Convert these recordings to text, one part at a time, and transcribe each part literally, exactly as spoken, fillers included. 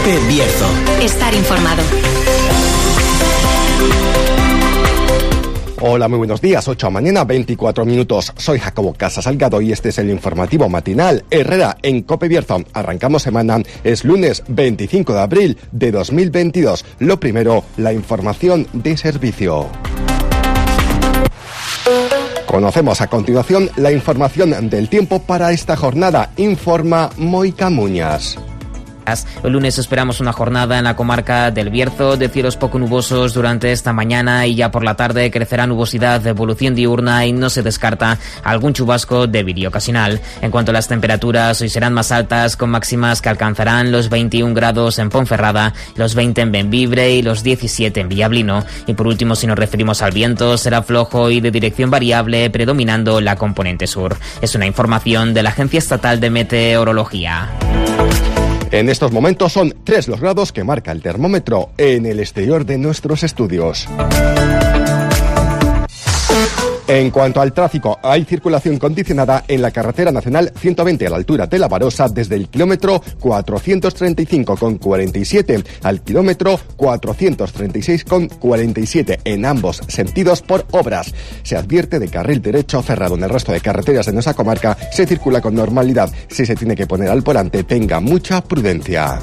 COPE Bierzo. Estar informado. Hola, muy buenos días. ocho de la mañana, veinticuatro minutos. Soy Jacobo Casas Salgado y este es el informativo matinal Herrera en COPE Bierzo. Arrancamos semana. Es lunes veinticinco de abril de dos mil veintidós. Lo primero, la información de servicio. Conocemos a continuación la información del tiempo para esta jornada. Informa Moica Muñas. El lunes esperamos una jornada en la comarca del Bierzo de cielos poco nubosos durante esta mañana y ya por la tarde crecerá nubosidad de evolución diurna y no se descarta algún chubasco débil y ocasional. En cuanto a las temperaturas, hoy serán más altas con máximas que alcanzarán los veintiún grados en Ponferrada, los veinte en Bembibre y los diecisiete en Villablino. Y por último, si nos referimos al viento, será flojo y de dirección variable, predominando la componente sur. Es una información de la Agencia Estatal de Meteorología. En estos momentos son tres los grados que marca el termómetro en el exterior de nuestros estudios. En cuanto al tráfico, hay circulación condicionada en la carretera nacional ciento veinte a la altura de La Barosa desde el kilómetro cuatrocientos treinta y cinco con cuarenta y siete al kilómetro cuatrocientos treinta y seis con cuarenta y siete en ambos sentidos por obras. Se advierte de carril derecho cerrado. En el resto de carreteras de nuestra comarca se circula con normalidad. Si se tiene que poner al volante, tenga mucha prudencia.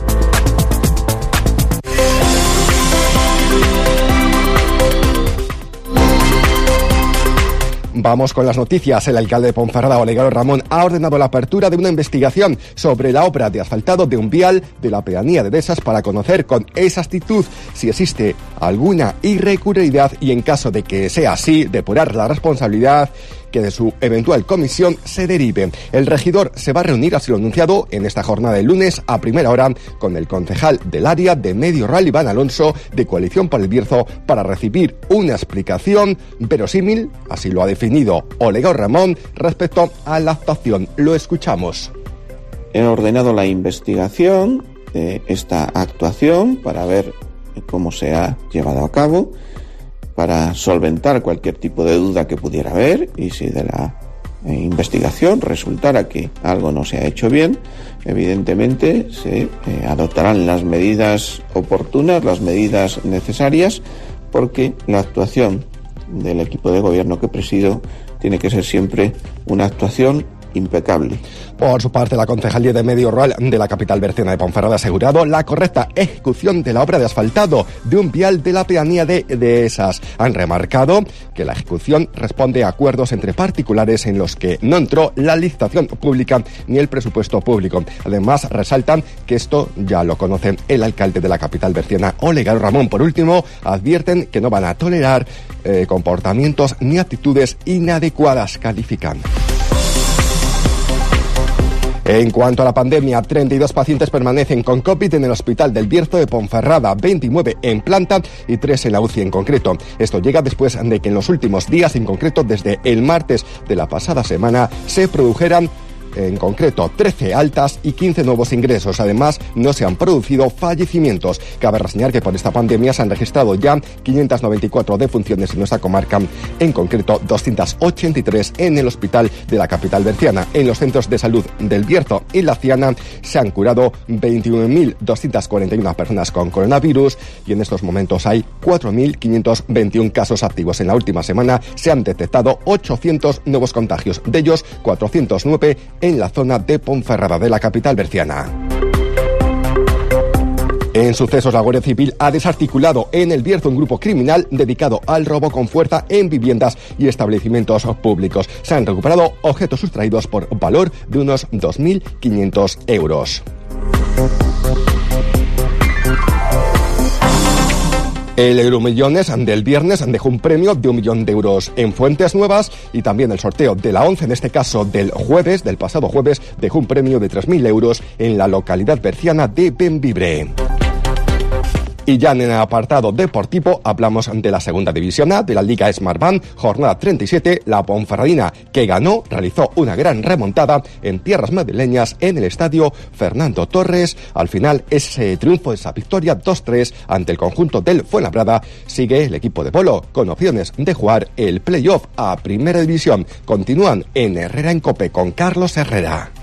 Vamos con las noticias. El alcalde de Ponferrada, Olegario Ramón, ha ordenado la apertura de una investigación sobre la obra de asfaltado de un vial de la pedanía de Dehesas para conocer con exactitud si existe alguna irregularidad y, en caso de que sea así, depurar la responsabilidad que de su eventual comisión se derive. El regidor se va a reunir, así lo anunciado, en esta jornada de lunes a primera hora con el concejal del área de Medio Rural, Iván Alonso, de Coalición para el Bierzo, para recibir una explicación verosímil, así lo ha definido Olegario Ramón, respecto a la actuación. Lo escuchamos. He ordenado la investigación de esta actuación para ver cómo se ha llevado a cabo, para solventar cualquier tipo de duda que pudiera haber, y si de la eh, investigación resultara que algo no se ha hecho bien, evidentemente se eh, adoptarán las medidas oportunas, las medidas necesarias, porque la actuación del equipo de gobierno que presido tiene que ser siempre una actuación impecable. Por su parte, la Concejalía de Medio Rural de la capital berciana de Ponferrada ha asegurado la correcta ejecución de la obra de asfaltado de un vial de la pedanía de Dehesas. Han remarcado que la ejecución responde a acuerdos entre particulares en los que no entró la licitación pública ni el presupuesto público. Además, resaltan que esto ya lo conoce el alcalde de la capital berciana, Olegario Ramón. Por último, advierten que no van a tolerar eh, comportamientos ni actitudes inadecuadas, califican. En cuanto a la pandemia, treinta y dos pacientes permanecen con COVID en el Hospital del Bierzo de Ponferrada, veintinueve en planta y tres en la U C I en concreto. Esto llega después de que en los últimos días, en concreto desde el martes de la pasada semana, se produjeran en concreto trece altas y quince nuevos ingresos. Además, no se han producido fallecimientos. Cabe reseñar que por esta pandemia se han registrado ya quinientas noventa y cuatro defunciones en nuestra comarca, en concreto doscientas ochenta y tres en el hospital de la capital berciana. En los centros de salud del Bierzo y La Ciana se han curado veintiuno mil doscientas cuarenta y una personas con coronavirus y en estos momentos hay cuatro mil quinientos veintiún casos activos. En la última semana se han detectado ochocientos nuevos contagios, de ellos cuatrocientos nueve en la zona de Ponferrada de la capital berciana. En sucesos, la Guardia Civil ha desarticulado en el Bierzo un grupo criminal dedicado al robo con fuerza en viviendas y establecimientos públicos. Se han recuperado objetos sustraídos por valor de unos dos mil quinientos euros. El Euromillones del viernes dejó un premio de un millón de euros en fuentes nuevas y también el sorteo de la once, en este caso del jueves, del pasado jueves, dejó un premio de tres mil euros en la localidad berciana de Bembibre. Y ya en el apartado deportivo hablamos de la segunda división A de la Liga Smartbank, jornada treinta y siete, la Ponferradina, que ganó, realizó una gran remontada en tierras madrileñas en el estadio Fernando Torres. Al final, ese triunfo, esa victoria dos tres ante el conjunto del Fuenlabrada, sigue el equipo de Polo con opciones de jugar el playoff a Primera División. Continúan en Herrera en COPE con Carlos Herrera.